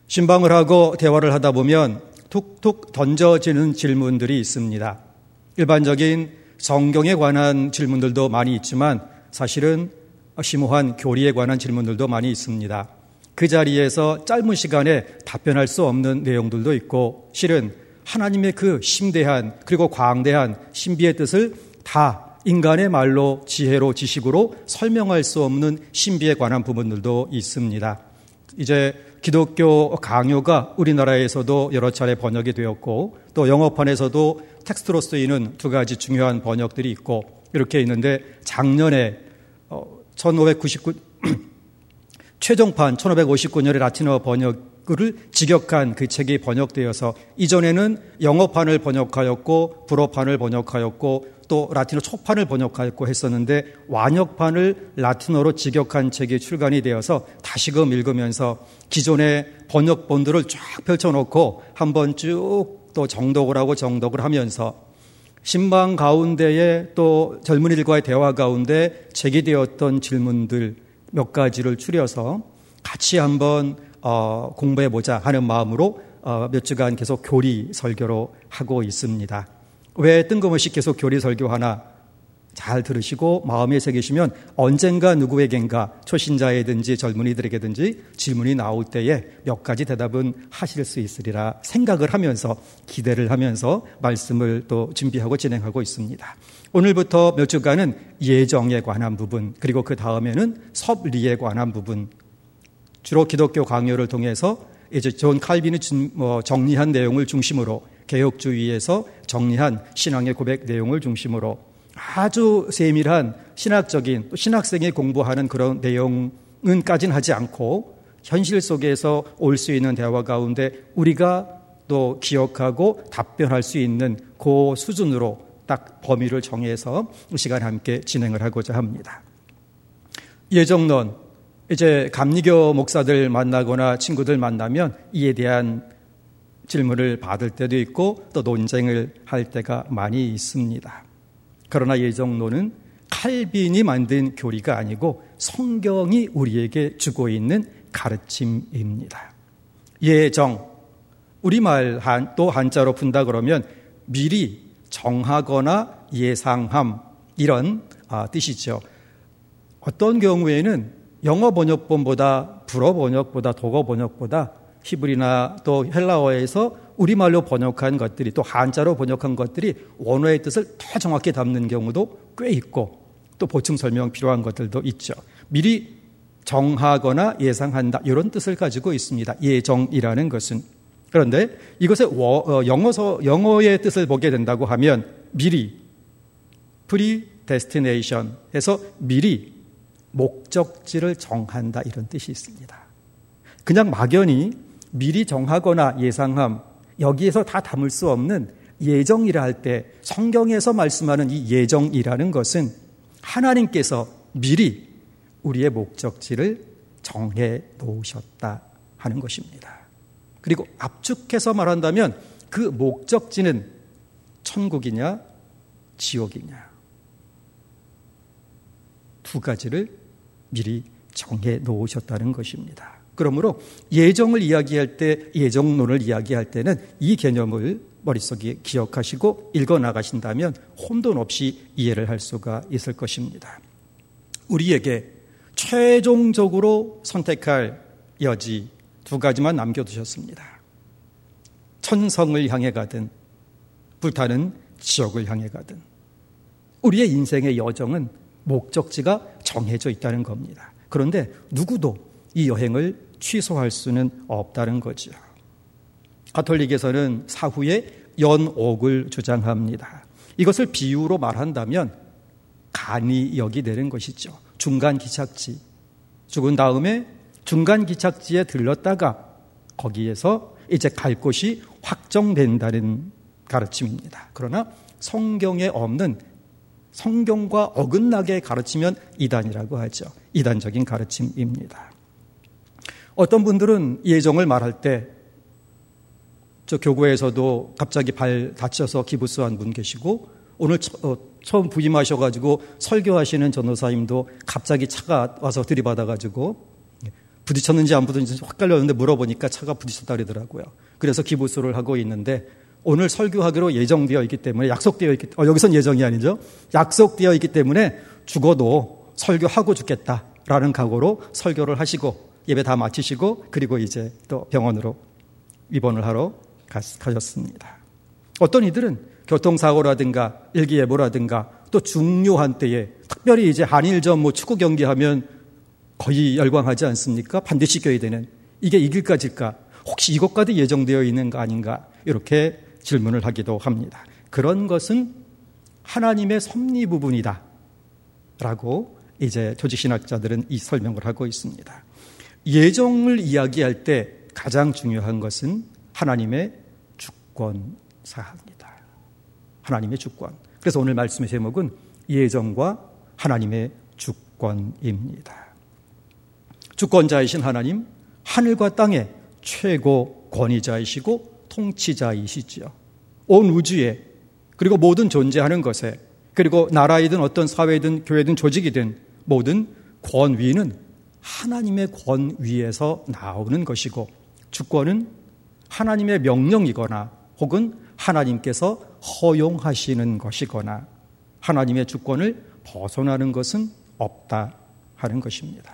신방을 하고 대화를 하다 보면 툭툭 던져지는 질문들이 있습니다. 일반적인 성경에 관한 질문들도 많이 있지만 사실은 심오한 교리에 관한 질문들도 많이 있습니다. 그 자리에서 짧은 시간에 답변할 수 없는 내용들도 있고, 실은 하나님의 그 심대한 그리고 광대한 신비의 뜻을 다 인간의 말로, 지혜로, 지식으로 설명할 수 없는 신비에 관한 부분들도 있습니다. 이제 기독교 강요가 우리나라에서도 여러 차례 번역이 되었고, 또 영어판에서도 텍스트로 쓰이는 두 가지 중요한 번역들이 있고, 이렇게 있는데 작년에 1599 최종판 1559년의 라틴어 번역을 직역한 그 책이 번역되어서 이전에는 영어판을 번역하였고 불어판을 번역하였고 또 라틴어 초판을 번역하였고 했었는데, 완역판을 라틴어로 직역한 책이 출간이 되어서 다시금 읽으면서 기존의 번역본들을 쫙 펼쳐놓고 한번 쭉 또 정독을 하고 정독을 하면서 신방 가운데에 또 젊은이들과의 대화 가운데 제기되었던 질문들 몇 가지를 추려서 같이 한번 공부해보자 하는 마음으로 몇 주간 계속 교리 설교로 하고 있습니다. 왜 뜬금없이 계속 교리 설교하나? 잘 들으시고 마음에 새기시면 언젠가 누구에겐가 초신자에든지 젊은이들에게든지 질문이 나올 때에 몇 가지 대답은 하실 수 있으리라 생각을 하면서 기대를 하면서 말씀을 또 준비하고 진행하고 있습니다. 오늘부터 몇 주간은 예정에 관한 부분, 그리고 그 다음에는 섭리에 관한 부분, 주로 기독교 강요를 통해서 이제 존 칼빈이 정리한 내용을 중심으로, 개혁주의에서 정리한 신앙의 고백 내용을 중심으로 아주 세밀한 신학적인, 또 신학생이 공부하는 그런 내용은까지는 하지 않고 현실 속에서 올 수 있는 대화 가운데 우리가 또 기억하고 답변할 수 있는 그 수준으로 딱 범위를 정해서 이 시간에 함께 진행을 하고자 합니다. 예정론, 이제 감리교 목사들 만나거나 친구들 만나면 이에 대한 질문을 받을 때도 있고 또 논쟁을 할 때가 많이 있습니다. 그러나 예정론은 칼빈이 만든 교리가 아니고 성경이 우리에게 주고 있는 가르침입니다. 예정, 우리말 또 한자로 푼다 그러면 미리 정하거나 예상함, 이런 뜻이죠. 어떤 경우에는 영어 번역본보다 불어 번역보다 독어 번역보다 히브리나 또 헬라어에서 우리말로 번역한 것들이, 또 한자로 번역한 것들이 원어의 뜻을 더 정확히 담는 경우도 꽤 있고, 또 보충 설명 필요한 것들도 있죠. 미리 정하거나 예상한다, 이런 뜻을 가지고 있습니다. 예정이라는 것은. 그런데 이것의 영어의 뜻을 보게 된다고 하면 미리, predestination 해서 미리 목적지를 정한다, 이런 뜻이 있습니다. 그냥 막연히 미리 정하거나 예상함, 여기에서 다 담을 수 없는 예정이라 할 때 성경에서 말씀하는 이 예정이라는 것은 하나님께서 미리 우리의 목적지를 정해 놓으셨다 하는 것입니다. 그리고 압축해서 말한다면 그 목적지는 천국이냐 지옥이냐, 두 가지를 미리 정해 놓으셨다는 것입니다. 그러므로 예정을 이야기할 때, 예정론을 이야기할 때는 이 개념을 머릿속에 기억하시고 읽어나가신다면 혼돈 없이 이해를 할 수가 있을 것입니다. 우리에게 최종적으로 선택할 여지 두 가지만 남겨두셨습니다. 천성을 향해 가든 불타는 지옥을 향해 가든 우리의 인생의 여정은 목적지가 정해져 있다는 겁니다. 그런데 누구도 이 여행을 취소할 수는 없다는 거죠. 가톨릭에서는 사후에 연옥을 주장합니다. 이것을 비유로 말한다면 간이역이 되는 것이죠. 중간 기착지. 죽은 다음에 중간 기착지에 들렀다가 거기에서 이제 갈 곳이 확정된다는 가르침입니다. 그러나 성경에 없는, 성경과 어긋나게 가르치면 이단이라고 하죠. 이단적인 가르침입니다. 어떤 분들은 예정을 말할 때, 저 교구에서도 갑자기 발 다쳐서 기부스한 분 계시고, 오늘 처음 부임하셔가지고 설교하시는 전도사님도 갑자기 차가 와서 들이받아가지고 부딪혔는지 안 부딪혔는지 헷갈렸는데 물어보니까 차가 부딪혔다 그러더라고요. 그래서 기부수를 하고 있는데 오늘 설교하기로 예정되어 있기 때문에 여기선 예정이 아니죠. 약속되어 있기 때문에 죽어도 설교하고 죽겠다라는 각오로 설교를 하시고 예배 다 마치시고 그리고 이제 또 병원으로 입원을 하러 가셨습니다. 어떤 이들은 교통사고라든가 일기예보라든가 또 중요한 때에 특별히 이제 한일전 축구 경기하면 거의 열광하지 않습니까? 반드시 이겨야 되는 이게 이길까 질까 혹시 이것과도 예정되어 있는 거 아닌가 이렇게 질문을 하기도 합니다. 그런 것은 하나님의 섭리 부분이다 라고 이제 조직신학자들은 이 설명을 하고 있습니다. 예정을 이야기할 때 가장 중요한 것은 하나님의 주권사항입니다. 하나님의 주권. 그래서 오늘 말씀의 제목은 예정과 하나님의 주권입니다. 주권자이신 하나님, 하늘과 땅의 최고 권위자이시고 통치자이시지요. 온 우주에 그리고 모든 존재하는 것에 그리고 나라이든 어떤 사회든 교회든 조직이든 모든 권위는 하나님의 권위에서 나오는 것이고 주권은 하나님의 명령이거나 혹은 하나님께서 허용하시는 것이거나 하나님의 주권을 벗어나는 것은 없다 하는 것입니다.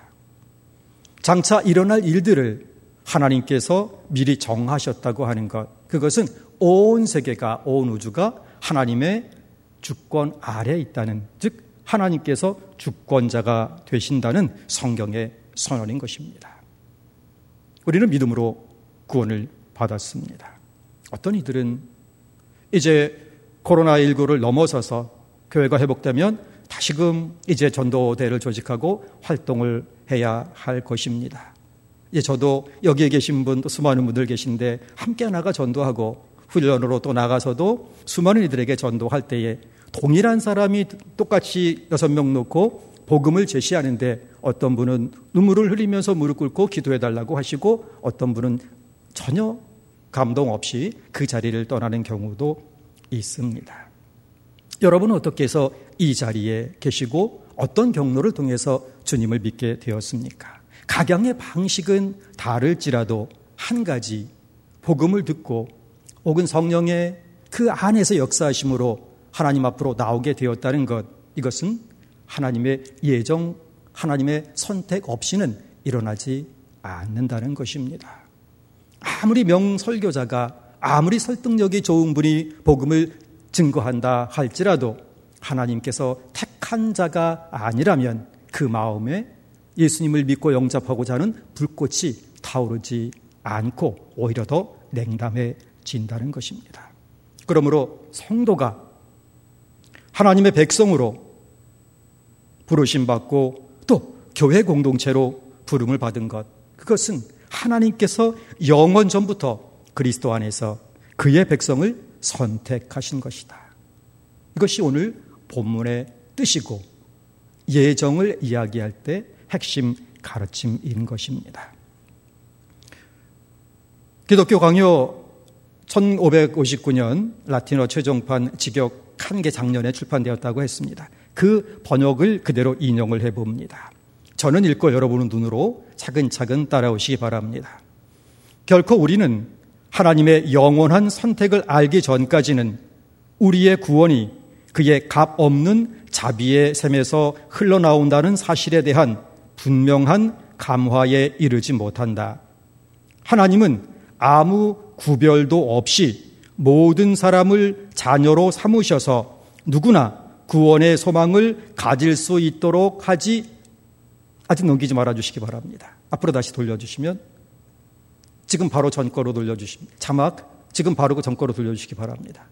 장차 일어날 일들을 하나님께서 미리 정하셨다고 하는 것, 그것은 온 세계가, 온 우주가 하나님의 주권 아래에 있다는, 즉 하나님께서 주권자가 되신다는 성경의 선언인 것입니다. 우리는 믿음으로 구원을 받았습니다. 어떤 이들은 이제 코로나19를 넘어서서 교회가 회복되면 다시금 이제 전도대를 조직하고 활동을 해야 할 것입니다. 이제 저도 여기에 계신 분, 또 수많은 분들 계신데 함께 나가 전도하고 훈련으로 또 나가서도 수많은 이들에게 전도할 때에 동일한 사람이 똑같이 6명 놓고 복음을 제시하는데 어떤 분은 눈물을 흘리면서 무릎 꿇고 기도해달라고 하시고 어떤 분은 전혀 감동 없이 그 자리를 떠나는 경우도 있습니다. 여러분은 어떻게 해서 이 자리에 계시고 어떤 경로를 통해서 주님을 믿게 되었습니까? 각양의 방식은 다를지라도 한 가지 복음을 듣고 혹은 성령의 그 안에서 역사하심으로 하나님 앞으로 나오게 되었다는 것, 이것은 하나님의 예정, 하나님의 선택 없이는 일어나지 않는다는 것입니다. 아무리 명설교자가 아무리 설득력이 좋은 분이 복음을 증거한다 할지라도 하나님께서 택한 자가 아니라면 그 마음에 예수님을 믿고 영접하고자 하는 불꽃이 타오르지 않고 오히려 더 냉담해진다는 것입니다. 그러므로 성도가 하나님의 백성으로 부르심받고 또 교회 공동체로 부름을 받은 것, 그것은 하나님께서 영원 전부터 그리스도 안에서 그의 백성을 선택하신 것이다. 이것이 오늘 본문의 뜻이고 예정을 이야기할 때 핵심 가르침인 것입니다. 기독교 강요 1559년 라틴어 최종판 직역 한 개 작년에 출판되었다고 했습니다. 그 번역을 그대로 인용을 해봅니다. 저는 읽고 여러분의 눈으로 차근차근 따라오시기 바랍니다. 결코 우리는 하나님의 영원한 선택을 알기 전까지는 우리의 구원이 그의 값 없는 자비의 샘에서 흘러나온다는 사실에 대한 분명한 감화에 이르지 못한다. 하나님은 아무 구별도 없이 모든 사람을 자녀로 삼으셔서 누구나 구원의 소망을 가질 수 있도록 하지, 아직 넘기지 말아주시기 바랍니다. 앞으로 다시 돌려주시면, 지금 바로 전거로 돌려주십니다. 자막 지금 바로 그 전거로 돌려주시기 바랍니다.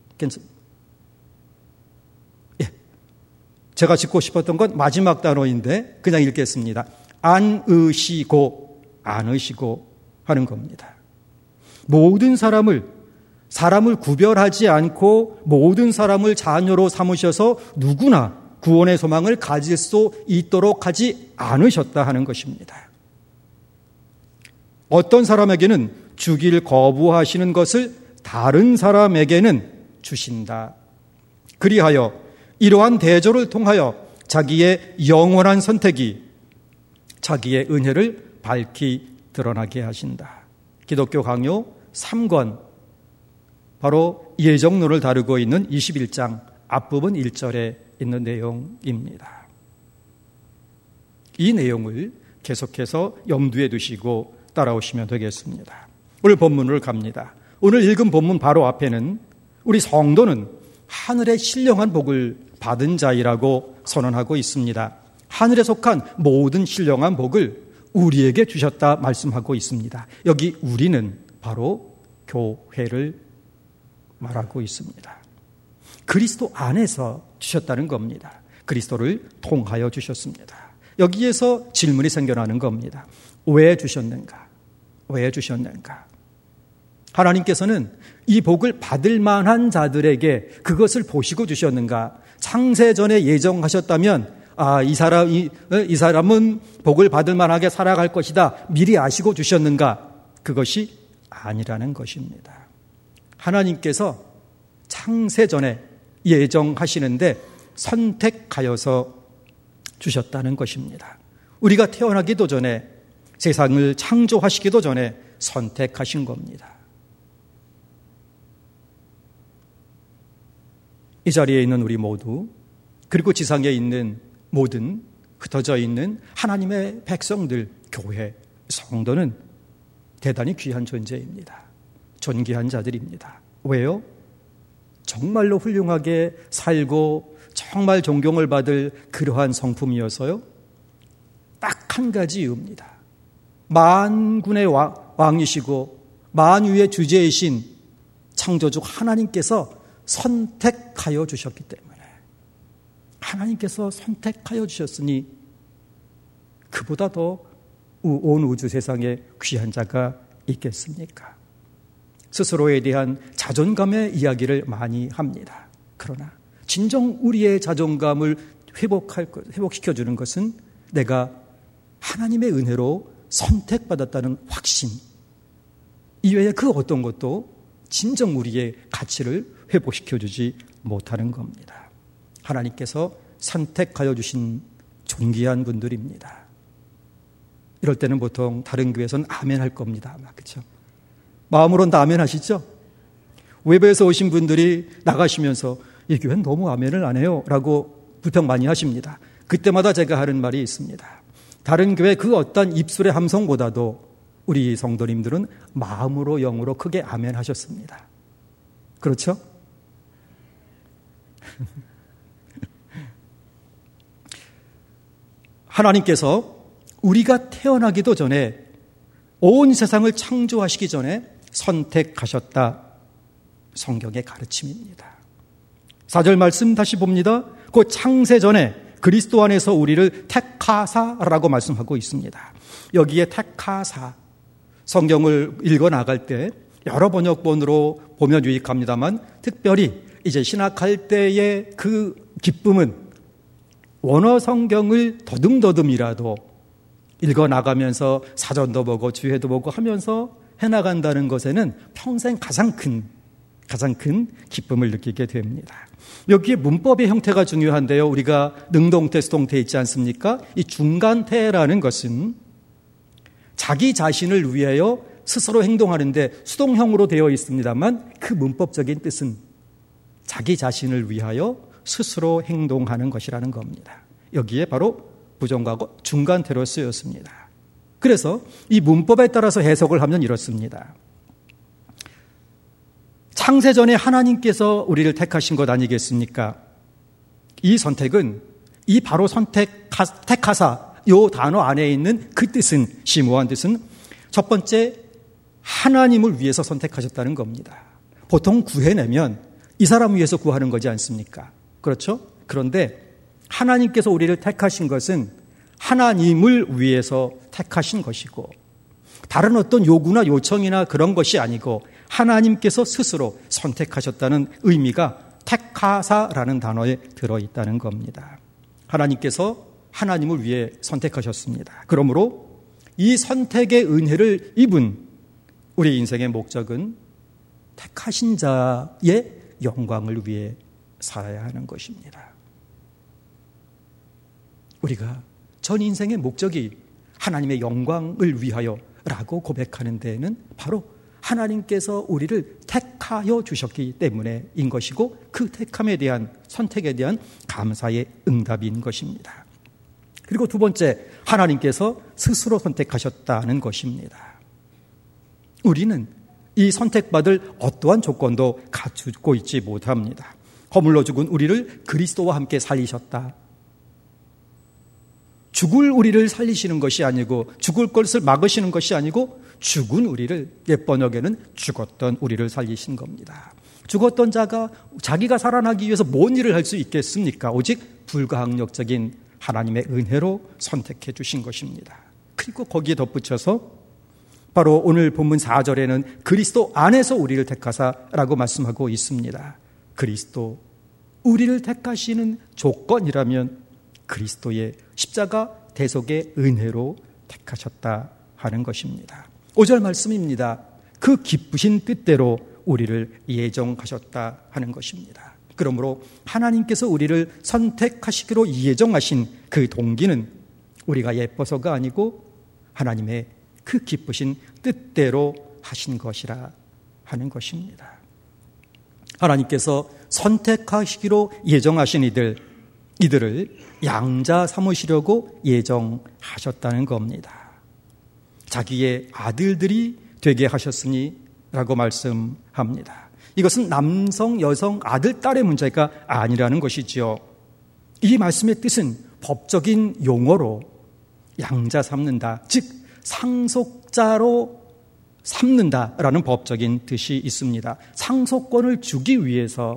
예, 제가 짚고 싶었던 건 마지막 단어인데 그냥 읽겠습니다. 안으시고 하는 겁니다. 모든 사람을 구별하지 않고 모든 사람을 자녀로 삼으셔서 누구나 구원의 소망을 가질 수 있도록 하지 않으셨다 하는 것입니다. 어떤 사람에게는 주길 거부하시는 것을 다른 사람에게는 주신다. 그리하여 이러한 대조를 통하여 자기의 영원한 선택이 자기의 은혜를 밝히 드러나게 하신다. 기독교 강요 3권, 바로 예정론을 다루고 있는 21장 앞부분 1절에 있는 내용입니다. 이 내용을 계속해서 염두에 두시고 따라오시면 되겠습니다. 오늘 본문을 갑니다. 오늘 읽은 본문 바로 앞에는 우리 성도는 하늘의 신령한 복을 받은 자이라고 선언하고 있습니다. 하늘에 속한 모든 신령한 복을 우리에게 주셨다 말씀하고 있습니다. 여기 우리는 바로 교회를 말하고 있습니다. 그리스도 안에서 주셨다는 겁니다. 그리스도를 통하여 주셨습니다. 여기에서 질문이 생겨나는 겁니다. 왜 주셨는가? 왜 주셨는가? 하나님께서는 이 복을 받을 만한 자들에게 그것을 보시고 주셨는가? 창세전에 예정하셨다면 이 사람은 복을 받을 만하게 살아갈 것이다, 미리 아시고 주셨는가? 그것이 아니라는 것입니다. 하나님께서 창세전에 예정하시는데 선택하여서 주셨다는 것입니다. 우리가 태어나기도 전에, 세상을 창조하시기도 전에 선택하신 겁니다. 이 자리에 있는 우리 모두, 그리고 지상에 있는 모든 흩어져 있는 하나님의 백성들, 교회, 성도는 대단히 귀한 존재입니다. 존귀한 자들입니다. 왜요? 정말로 훌륭하게 살고 정말 존경을 받을 그러한 성품이어서요? 딱 한 가지 이유입니다. 만군의 왕이시고 만유의 주제이신 창조주 하나님께서 선택하여 주셨기 때문에, 하나님께서 선택하여 주셨으니 그보다 더 온 우주 세상에 귀한 자가 있겠습니까? 스스로에 대한 자존감의 이야기를 많이 합니다. 그러나 진정 우리의 자존감을 회복시켜주는 것은 내가 하나님의 은혜로 선택받았다는 확신 이외에 그 어떤 것도 진정 우리의 가치를 회복시켜주지 못하는 겁니다. 하나님께서 선택하여 주신 존귀한 분들입니다. 이럴 때는 보통 다른 교회에서는 아멘 할 겁니다. 아마, 그렇죠? 마음으로는 다 아멘 하시죠? 외부에서 오신 분들이 나가시면서 이 교회는 너무 아멘을 안 해요 라고 불평 많이 하십니다. 그때마다 제가 하는 말이 있습니다. 다른 교회 그 어떤 입술의 함성보다도 우리 성도님들은 마음으로, 영으로 크게 아멘 하셨습니다. 그렇죠? 하나님께서 우리가 태어나기도 전에, 온 세상을 창조하시기 전에 선택하셨다. 성경의 가르침입니다. 4절 말씀 다시 봅니다. 그 창세전에 그리스도 안에서 우리를 택하사라고 말씀하고 있습니다. 여기에 택하사, 성경을 읽어 나갈 때 여러 번역본으로 보면 유익합니다만, 특별히 이제 신학할 때의 그 기쁨은 원어 성경을 더듬더듬이라도 읽어 나가면서 사전도 보고 주해도 보고 하면서 해나간다는 것에는 평생 가장 큰 기쁨을 느끼게 됩니다. 여기에 문법의 형태가 중요한데요. 우리가 능동태, 수동태 있지 않습니까? 이 중간태라는 것은 자기 자신을 위하여 스스로 행동하는데 수동형으로 되어 있습니다만, 그 문법적인 뜻은 자기 자신을 위하여 스스로 행동하는 것이라는 겁니다. 여기에 바로 부정과거 중간태로 쓰였습니다. 그래서 이 문법에 따라서 해석을 하면 이렇습니다. 창세전에 하나님께서 우리를 택하신 것 아니겠습니까? 이 선택은, 이 바로 택하사 이 단어 안에 있는 그 뜻은, 심오한 뜻은 첫 번째, 하나님을 위해서 선택하셨다는 겁니다. 보통 구해내면 이 사람 위해서 구하는 거지 않습니까? 그렇죠? 그런데 하나님께서 우리를 택하신 것은 하나님을 위해서 택하신 것이고, 다른 어떤 요구나 요청이나 그런 것이 아니고 하나님께서 스스로 선택하셨다는 의미가 택하사라는 단어에 들어있다는 겁니다. 하나님께서 하나님을 위해 선택하셨습니다. 그러므로 이 선택의 은혜를 입은 우리 인생의 목적은 택하신 자의 영광을 위해 살아야 하는 것입니다. 우리가 전 인생의 목적이 하나님의 영광을 위하여라고 고백하는 데에는 바로 하나님께서 우리를 택하여 주셨기 때문에인 것이고 그 택함에 대한 선택에 대한 감사의 응답인 것입니다. 그리고 두 번째, 하나님께서 스스로 선택하셨다는 것입니다. 우리는 이 선택받을 어떠한 조건도 갖추고 있지 못합니다. 허물로 죽은 우리를 그리스도와 함께 살리셨다. 죽을 우리를 살리시는 것이 아니고 죽을 것을 막으시는 것이 아니고 죽은 우리를, 옛 번역에는 죽었던 우리를 살리신 겁니다. 죽었던 자가 자기가 살아나기 위해서 뭔 일을 할 수 있겠습니까? 오직 불가항력적인 하나님의 은혜로 선택해 주신 것입니다. 그리고 거기에 덧붙여서 바로 오늘 본문 4절에는 그리스도 안에서 우리를 택하사라고 말씀하고 있습니다. 그리스도, 우리를 택하시는 조건이라면 그리스도의 십자가 대속의 은혜로 택하셨다 하는 것입니다. 5절 말씀입니다. 그 기쁘신 뜻대로 우리를 예정하셨다 하는 것입니다. 그러므로 하나님께서 우리를 선택하시기로 예정하신 그 동기는 우리가 예뻐서가 아니고 하나님의 그 기쁘신 뜻대로 하신 것이라 하는 것입니다. 하나님께서 선택하시기로 예정하신 이들을 양자 삼으시려고 예정하셨다는 겁니다. 자기의 아들들이 되게 하셨으니 라고 말씀합니다. 이것은 남성, 여성, 아들, 딸의 문제가 아니라는 것이지요. 이 말씀의 뜻은 법적인 용어로 양자 삼는다, 즉 상속자로 삼는다라는 법적인 뜻이 있습니다. 상속권을 주기 위해서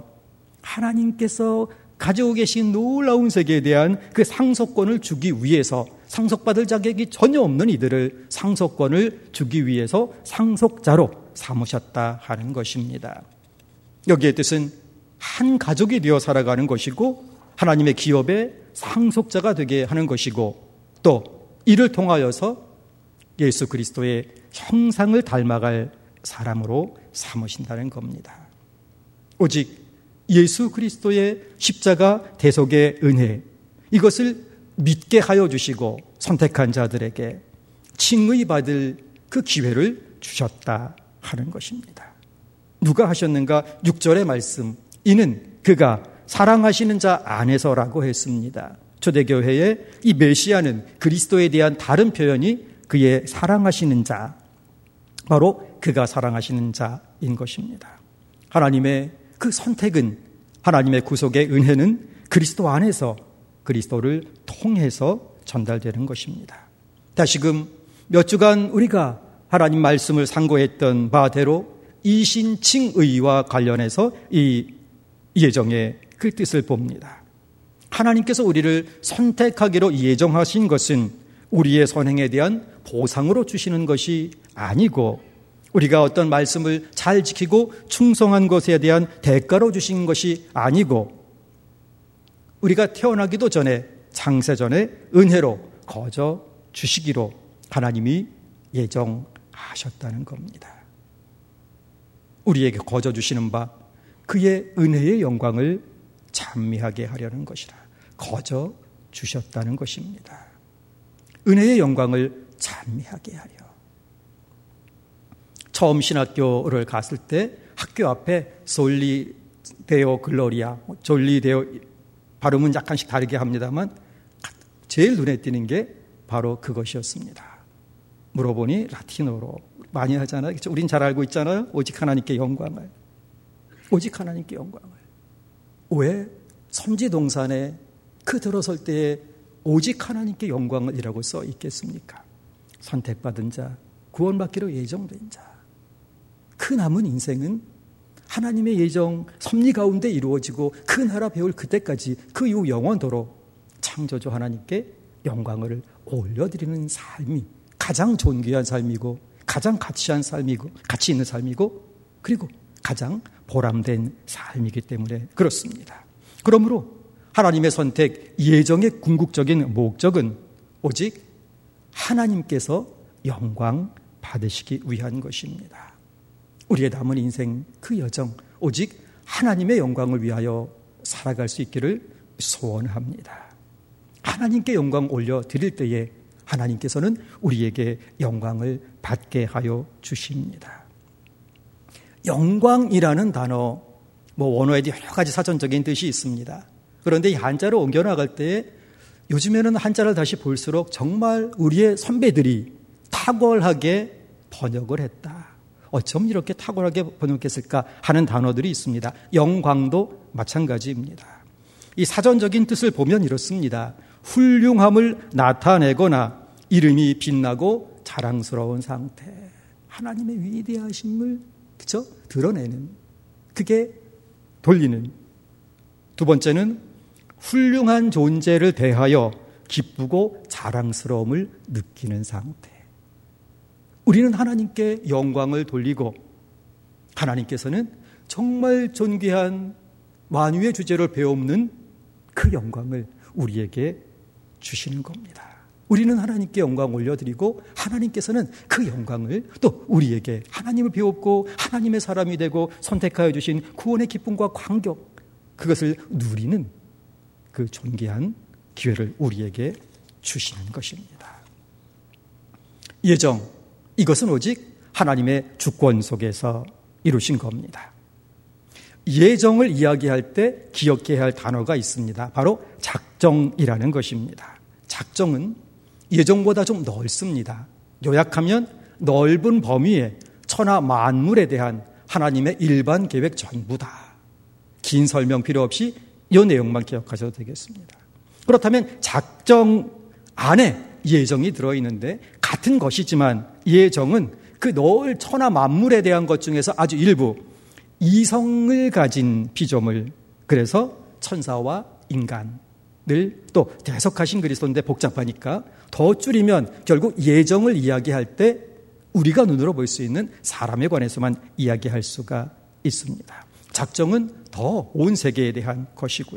하나님께서 가지고 계신 놀라운 세계에 대한 그 상속권을 주기 위해서 상속받을 자격이 전혀 없는 이들을 상속권을 주기 위해서 상속자로 삼으셨다 하는 것입니다. 여기의 뜻은 한 가족이 되어 살아가는 것이고 하나님의 기업의 상속자가 되게 하는 것이고 또 이를 통하여서 예수 그리스도의 형상을 닮아갈 사람으로 삼으신다는 겁니다. 오직 예수 그리스도의 십자가 대속의 은혜, 이것을 믿게 하여 주시고 선택한 자들에게 칭의받을 그 기회를 주셨다 하는 것입니다. 누가 하셨는가? 6절의 말씀, 이는 그가 사랑하시는 자 안에서라고 했습니다. 초대교회의 이 메시아는 그리스도에 대한 다른 표현이 그의 사랑하시는 자, 바로 그가 사랑하시는 자인 것입니다. 하나님의 그 선택은, 하나님의 구속의 은혜는 그리스도 안에서 그리스도를 통해서 전달되는 것입니다. 다시금 몇 주간 우리가 하나님 말씀을 상고했던 바대로 이신칭의와 관련해서 이 예정의 그 뜻을 봅니다. 하나님께서 우리를 선택하기로 예정하신 것은 우리의 선행에 대한 보상으로 주시는 것이 아니고 우리가 어떤 말씀을 잘 지키고 충성한 것에 대한 대가로 주신 것이 아니고 우리가 태어나기도 전에 창세전에 은혜로 거저 주시기로 하나님이 예정하셨다는 겁니다. 우리에게 거저 주시는 바 그의 은혜의 영광을 찬미하게 하려는 것이라 거저 주셨다는 것입니다. 은혜의 영광을 찬미하게 하려. 처음 신학교를 갔을 때 학교 앞에 솔리 데오 글로리아, 졸리 데오, 발음은 약간씩 다르게 합니다만 제일 눈에 띄는 게 바로 그것이었습니다. 물어보니 라틴어로 많이 하잖아요. 그렇죠? 우린 잘 알고 있잖아요. 오직 하나님께 영광을. 오직 하나님께 영광을. 왜 선지동산에 그 들어설 때에 오직 하나님께 영광을 이라고 써 있겠습니까? 선택받은 자, 구원받기로 예정된 자. 그 남은 인생은 하나님의 예정 섭리 가운데 이루어지고 그 나라 배울 그때까지 그 이후 영원토록 창조주 하나님께 영광을 올려드리는 삶이 가장 존귀한 삶이고 가장 가치 있는 삶이고 그리고 가장 보람된 삶이기 때문에 그렇습니다. 그러므로 하나님의 선택, 예정의 궁극적인 목적은 오직 하나님께서 영광 받으시기 위한 것입니다. 우리의 남은 인생 그 여정 오직 하나님의 영광을 위하여 살아갈 수 있기를 소원합니다. 하나님께 영광 올려드릴 때에 하나님께서는 우리에게 영광을 받게 하여 주십니다. 영광이라는 단어, 원어에도 여러 가지 사전적인 뜻이 있습니다. 그런데 이 한자로 옮겨나갈 때 요즘에는 한자를 다시 볼수록 정말 우리의 선배들이 탁월하게 번역을 했다. 어쩜 이렇게 탁월하게 번역했을까 하는 단어들이 있습니다. 영광도 마찬가지입니다. 이 사전적인 뜻을 보면 이렇습니다. 훌륭함을 나타내거나 이름이 빛나고 자랑스러운 상태. 하나님의 위대하심을 그쵸? 드러내는. 그게 돌리는. 두 번째는 훌륭한 존재를 대하여 기쁘고 자랑스러움을 느끼는 상태. 우리는 하나님께 영광을 돌리고 하나님께서는 정말 존귀한 만유의 주제를 배우는 그 영광을 우리에게 주시는 겁니다. 우리는 하나님께 영광 올려드리고 하나님께서는 그 영광을 또 우리에게 하나님을 배웠고 하나님의 사람이 되고 선택하여 주신 구원의 기쁨과 감격, 그것을 누리는 그 존귀한 기회를 우리에게 주시는 것입니다. 예정, 이것은 오직 하나님의 주권 속에서 이루신 겁니다. 예정을 이야기할 때 기억해야 할 단어가 있습니다. 바로 작정이라는 것입니다. 작정은 예정보다 좀 넓습니다. 요약하면 넓은 범위에 천하 만물에 대한 하나님의 일반 계획 전부다. 긴 설명 필요 없이 이 내용만 기억하셔도 되겠습니다. 그렇다면 작정 안에 예정이 들어있는데 같은 것이지만 예정은 그 넓은 천하 만물에 대한 것 중에서 아주 일부 이성을 가진 피조물, 그래서 천사와 인간을 또 대속하신 그리스도인데 복잡하니까 더 줄이면 결국 예정을 이야기할 때 우리가 눈으로 볼 수 있는 사람에 관해서만 이야기할 수가 있습니다. 작정은 더 온 세계에 대한 것이고요.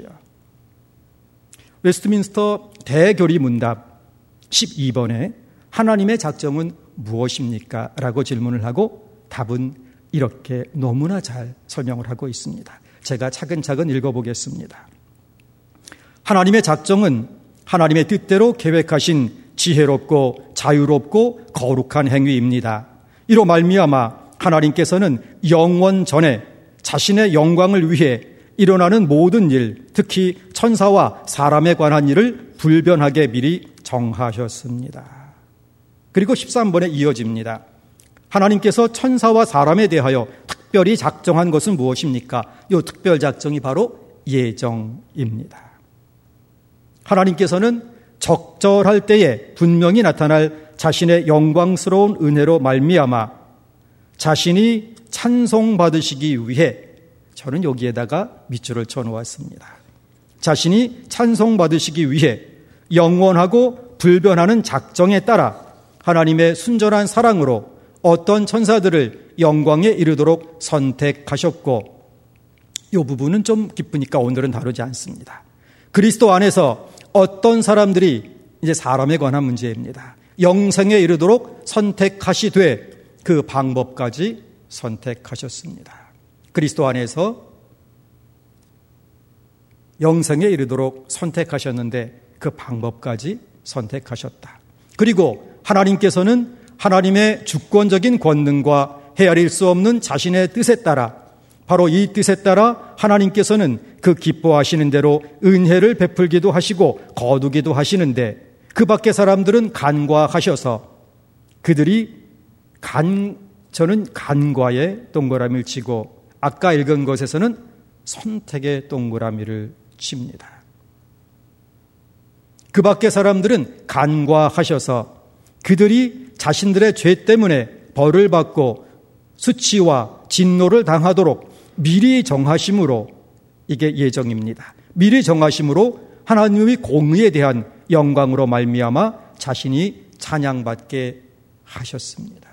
웨스트민스터 대교리 문답 12번에 하나님의 작정은 무엇입니까? 라고 질문을 하고 답은 이렇게 너무나 잘 설명을 하고 있습니다. 제가 차근차근 읽어보겠습니다. 하나님의 작정은 하나님의 뜻대로 계획하신 지혜롭고 자유롭고 거룩한 행위입니다. 이로 말미암아 하나님께서는 영원 전에 자신의 영광을 위해 일어나는 모든 일, 특히 천사와 사람에 관한 일을 불변하게 미리 정하셨습니다. 그리고 13번에 이어집니다. 하나님께서 천사와 사람에 대하여 특별히 작정한 것은 무엇입니까? 이 특별 작정이 바로 예정입니다. 하나님께서는 적절할 때에 분명히 나타날 자신의 영광스러운 은혜로 말미암아 자신이 찬송받으시기 위해, 저는 여기에다가 밑줄을 쳐놓았습니다. 자신이 찬송받으시기 위해 영원하고 불변하는 작정에 따라 하나님의 순전한 사랑으로 어떤 천사들을 영광에 이르도록 선택하셨고, 이 부분은 좀 깊으니까 오늘은 다루지 않습니다. 그리스도 안에서 어떤 사람들이, 이제 사람에 관한 문제입니다, 영생에 이르도록 선택하시되 그 방법까지 선택하셨습니다. 그리스도 안에서 영생에 이르도록 선택하셨는데 그 방법까지 선택하셨다. 그리고 하나님께서는 하나님의 주권적인 권능과 헤아릴 수 없는 자신의 뜻에 따라, 바로 이 뜻에 따라 하나님께서는 그 기뻐하시는 대로 은혜를 베풀기도 하시고 거두기도 하시는데, 그 밖의 사람들은 간과하셔서 그들이 저는 간과의 동그라미를 치고 아까 읽은 것에서는 선택의 동그라미를 칩니다. 그 밖의 사람들은 간과하셔서 그들이 자신들의 죄 때문에 벌을 받고 수치와 진노를 당하도록 미리 정하심으로, 이게 예정입니다. 미리 정하심으로 하나님의 공의에 대한 영광으로 말미암아 자신이 찬양받게 하셨습니다.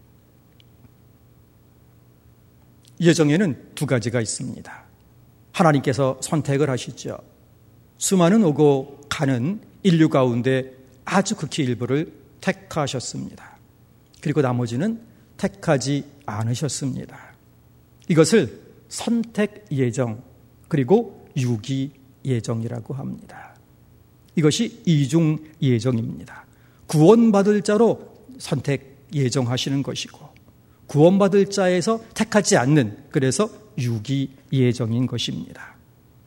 예정에는 두 가지가 있습니다. 하나님께서 선택을 하시죠. 수많은 오고 가는 인류 가운데 아주 극히 일부를 택하셨습니다. 그리고 나머지는 택하지 않으셨습니다. 이것을 선택 예정, 그리고 유기 예정이라고 합니다. 이것이 이중 예정입니다. 구원받을 자로 선택 예정하시는 것이고 구원받을 자에서 택하지 않는, 그래서 유기 예정인 것입니다.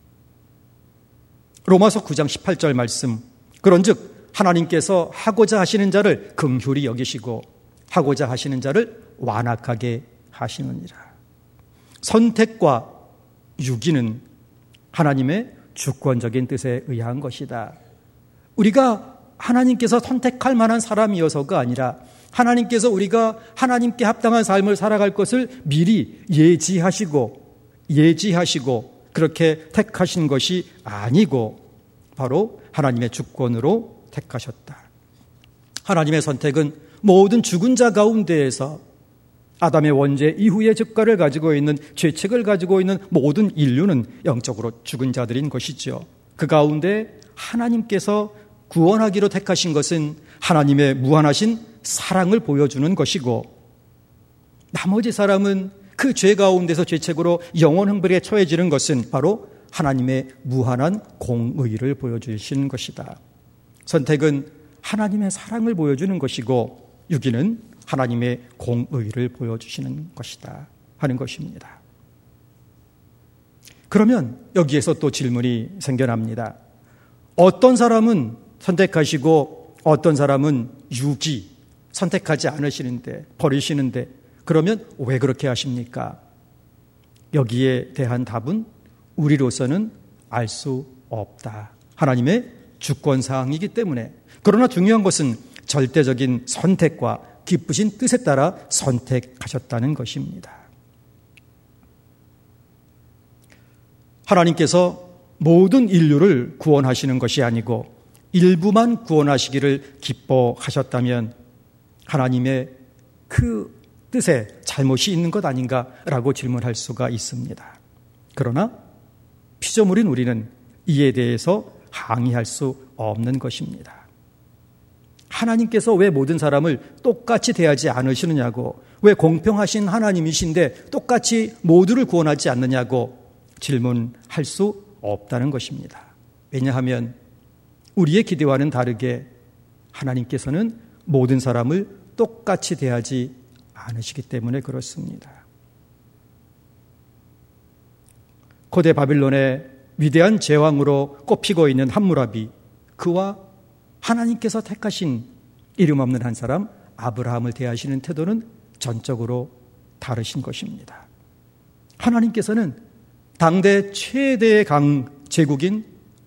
로마서 9장 18절 말씀, 그런즉 하나님께서 하고자 하시는 자를 긍휼히 여기시고 하고자 하시는 자를 완악하게 하시느니라. 선택과 유기는 하나님의 주권적인 뜻에 의한 것이다. 우리가 하나님께서 선택할 만한 사람이어서가 아니라 하나님께서 우리가 하나님께 합당한 삶을 살아갈 것을 미리 예지하시고 그렇게 택하신 것이 아니고 바로 하나님의 주권으로 택하셨다. 하나님의 선택은 모든 죽은 자 가운데에서 아담의 원죄 이후의 즉가를 가지고 있는, 죄책을 가지고 있는 모든 인류는 영적으로 죽은 자들인 것이죠. 그 가운데 하나님께서 구원하기로 택하신 것은 하나님의 무한하신 사랑을 보여주는 것이고, 나머지 사람은 그 죄 가운데서 죄책으로 영원 형벌에 처해지는 것은 바로 하나님의 무한한 공의를 보여주시는 것이다. 선택은 하나님의 사랑을 보여주는 것이고 유기는 하나님의 공의를 보여주시는 것이다 하는 것입니다. 그러면 여기에서 또 질문이 생겨납니다. 어떤 사람은 선택하시고 어떤 사람은 유기, 선택하지 않으시는데, 버리시는데 그러면 왜 그렇게 하십니까? 여기에 대한 답은 우리로서는 알 수 없다. 하나님의 주권사항이기 때문에. 그러나 중요한 것은 절대적인 선택과 기쁘신 뜻에 따라 선택하셨다는 것입니다. 하나님께서 모든 인류를 구원하시는 것이 아니고 일부만 구원하시기를 기뻐하셨다면 하나님의 그 뜻에 잘못이 있는 것 아닌가라고 질문할 수가 있습니다. 그러나 피조물인 우리는 이에 대해서 항의할 수 없는 것입니다. 하나님께서 왜 모든 사람을 똑같이 대하지 않으시느냐고, 왜 공평하신 하나님이신데 똑같이 모두를 구원하지 않느냐고 질문할 수 없다는 것입니다. 왜냐하면 우리의 기대와는 다르게 하나님께서는 모든 사람을 똑같이 대하지 않으시기 때문에 그렇습니다. 고대 바빌론의 위대한 제왕으로 꼽히고 있는 함무라비, 그와 하나님께서 택하신 이름 없는 한 사람 아브라함을 대하시는 태도는 전적으로 다르신 것입니다. 하나님께서는 당대 최대의 제국인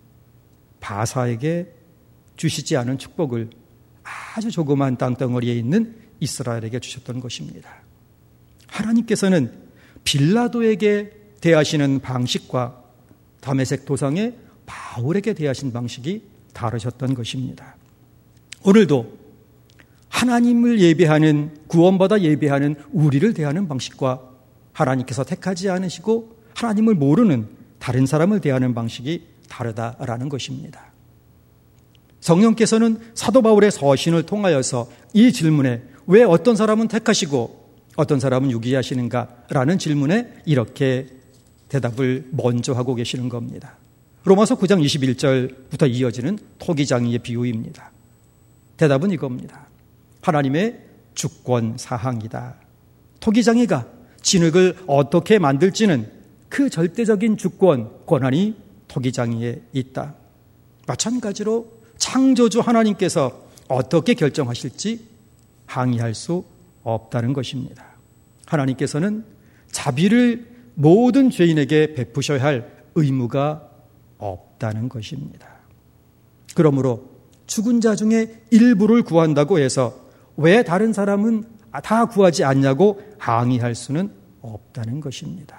바사에게 주시지 않은 축복을 아주 조그만 땅덩어리에 있는 이스라엘에게 주셨던 것입니다. 하나님께서는 빌라도에게 대하시는 방식과 다메섹 도상의 바울에게 대하신 방식이 다르셨던 것입니다. 오늘도 하나님을 예배하는, 구원받아 예배하는 우리를 대하는 방식과 하나님께서 택하지 않으시고 하나님을 모르는 다른 사람을 대하는 방식이 다르다라는 것입니다. 성령께서는 사도 바울의 서신을 통하여서 이 질문에 왜 어떤 사람은 택하시고 어떤 사람은 유기하시는가라는 질문에 이렇게 대답을 먼저 하고 계시는 겁니다. 로마서 9장 21절부터 이어지는 토기장이의 비유입니다. 대답은 이겁니다. 하나님의 주권 사항이다. 토기장이가 진흙을 어떻게 만들지는 그 절대적인 주권, 권한이 토기장이에 있다. 마찬가지로 창조주 하나님께서 어떻게 결정하실지 항의할 수 없다는 것입니다. 하나님께서는 자비를 모든 죄인에게 베푸셔야 할 의무가 없다는 것입니다. 그러므로 죽은 자 중에 일부를 구한다고 해서 왜 다른 사람은 다 구하지 않냐고 항의할 수는 없다는 것입니다.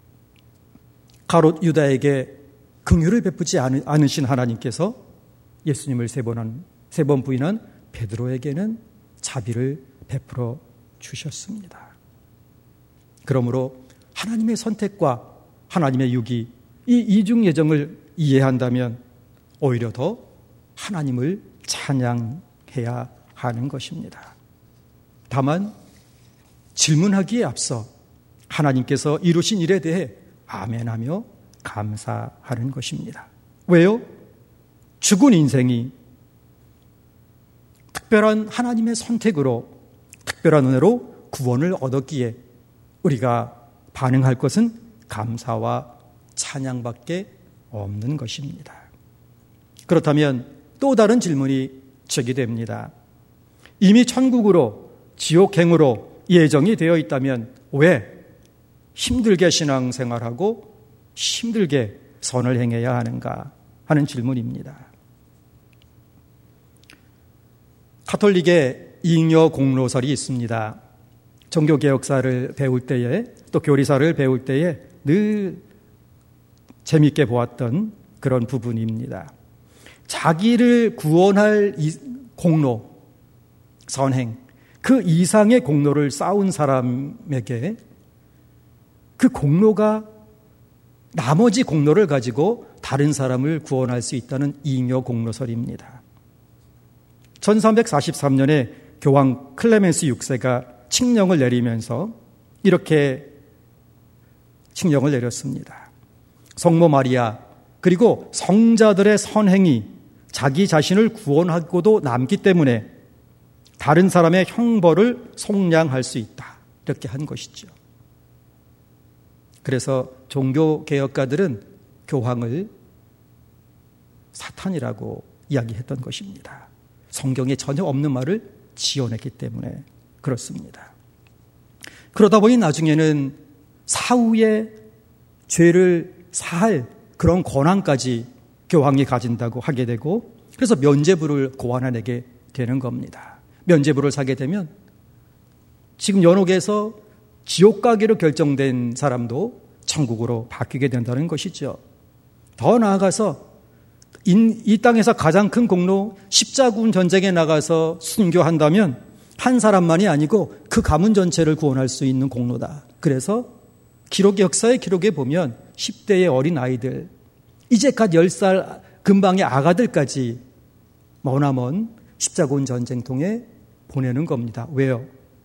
가롯 유다에게 긍휼을 베푸지 않으신 하나님께서 예수님을 세 번 부인한 베드로에게는 자비를 베풀어 주셨습니다. 그러므로 하나님의 선택과 하나님의 유기, 이 이중 예정을 이해한다면 오히려 더 하나님을 찬양해야 하는 것입니다. 다만 질문하기에 앞서 하나님께서 이루신 일에 대해 아멘하며 감사하는 것입니다. 왜요? 죽은 인생이 특별한 하나님의 선택으로, 특별한 은혜로 구원을 얻었기에 우리가 반응할 것은 감사와 찬양밖에 없는 것입니다. 그렇다면 또 다른 질문이 제기됩니다. 이미 천국으로, 지옥행으로 예정이 되어 있다면 왜 힘들게 신앙생활하고 힘들게 선을 행해야 하는가 하는 질문입니다. 가톨릭의 잉여 공로설이 있습니다. 종교개혁사를 배울 때에, 또 교리사를 배울 때에 늘 재미있게 보았던 그런 부분입니다. 자기를 구원할 공로, 선행, 그 이상의 공로를 쌓은 사람에게 그 공로가 나머지 공로를 가지고 다른 사람을 구원할 수 있다는 잉여 공로설입니다. 1343년에 교황 클레멘스 6세가 칙령을 내리면서 이렇게 칙령을 내렸습니다. 성모 마리아 그리고 성자들의 선행이 자기 자신을 구원하고도 남기 때문에 다른 사람의 형벌을 속량할 수 있다. 이렇게 한 것이죠. 그래서 종교개혁가들은 교황을 사탄이라고 이야기했던 것입니다. 성경에 전혀 없는 말을 지어냈기 때문에 그렇습니다. 그러다 보니 나중에는 사후에 죄를 사할 그런 권한까지 교황이 가진다고 하게 되고, 그래서 면죄부를 고안해내게 되는 겁니다. 면죄부를 사게 되면 지금 연옥에서 지옥 가기로 결정된 사람도 천국으로 바뀌게 된다는 것이죠. 더 나아가서 이 땅에서 가장 큰 공로, 십자군 전쟁에 나가서 순교한다면 한 사람만이 아니고 그 가문 전체를 구원할 수 있는 공로다. 그래서 역사의 기록에 보면 10대의 어린 아이들, 이제 갓 10살 근방의 아가들까지 머나먼 십자군 전쟁통에 보내는 겁니다. 왜요?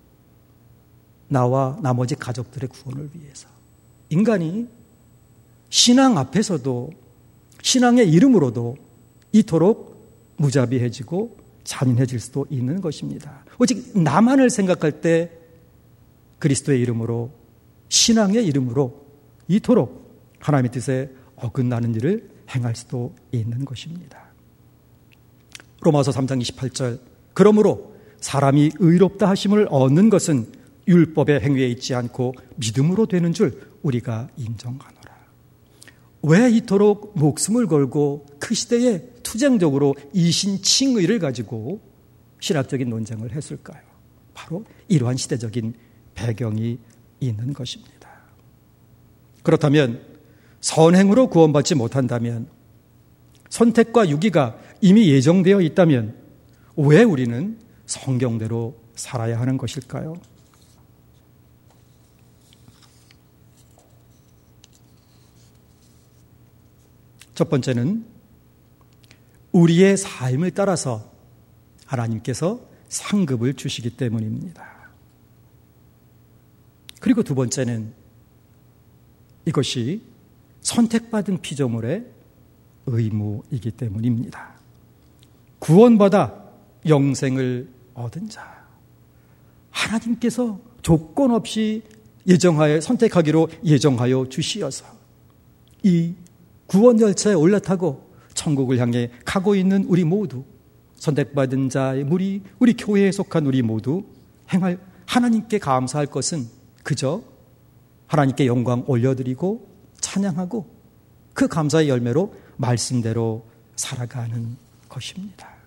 나와 나머지 가족들의 구원을 위해서. 인간이 신앙 앞에서도, 신앙의 이름으로도 이토록 무자비해지고 잔인해질 수도 있는 것입니다. 오직 나만을 생각할 때 그리스도의 이름으로, 신앙의 이름으로 이토록 하나님의 뜻에 어긋나는 일을 행할 수도 있는 것입니다. 로마서 3장 28절, 그러므로 사람이 의롭다 하심을 얻는 것은 율법의 행위에 있지 않고 믿음으로 되는 줄 우리가 인정하노라. 왜 이토록 목숨을 걸고 그 시대에 투쟁적으로 이신칭의를 가지고 신학적인 논쟁을 했을까요? 바로 이러한 시대적인 배경이 있는 것입니다. 그렇다면 선행으로 구원받지 못한다면, 선택과 유기가 이미 예정되어 있다면 왜 우리는 성경대로 살아야 하는 것일까요? 첫 번째는 우리의 삶을 따라서 하나님께서 상급을 주시기 때문입니다. 그리고 두 번째는 이것이 선택받은 피조물의 의무이기 때문입니다. 구원받아 영생을 얻은 자, 하나님께서 조건 없이 선택하기로 예정하여 주시어서 이 구원 열차에 올라타고 천국을 향해 가고 있는 우리 모두, 선택받은 자의 우리 교회에 속한 우리 모두 행할, 하나님께 감사할 것은 그저 하나님께 영광 올려드리고 찬양하고 그 감사의 열매로 말씀대로 살아가는 것입니다.